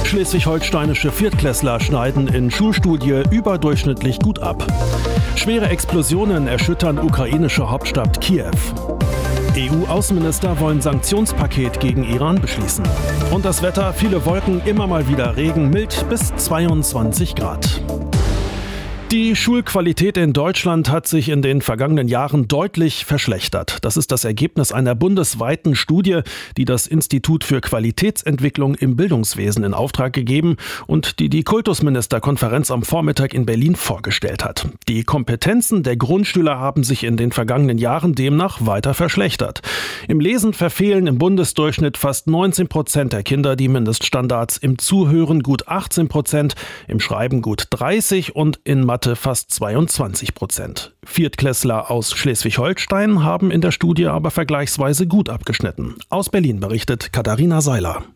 Schleswig-holsteinische Viertklässler schneiden in Schulstudie überdurchschnittlich gut ab. Schwere Explosionen erschüttern ukrainische Hauptstadt Kiew. EU-Außenminister wollen Sanktionspaket gegen Iran beschließen. Und das Wetter, viele Wolken, immer mal wieder Regen, mild bis 22 Grad. Die Schulqualität in Deutschland hat sich in den vergangenen Jahren deutlich verschlechtert. Das ist das Ergebnis einer bundesweiten Studie, die das Institut für Qualitätsentwicklung im Bildungswesen in Auftrag gegeben und die Kultusministerkonferenz am Vormittag in Berlin vorgestellt hat. Die Kompetenzen der Grundschüler haben sich in den vergangenen Jahren demnach weiter verschlechtert. Im Lesen verfehlen im Bundesdurchschnitt fast 19% der Kinder die Mindeststandards, im Zuhören gut 18%, im Schreiben gut 30% und in Mathe fast 22%. Viertklässler aus Schleswig-Holstein haben in der Studie aber vergleichsweise gut abgeschnitten. Aus Berlin berichtet Katharina Seiler.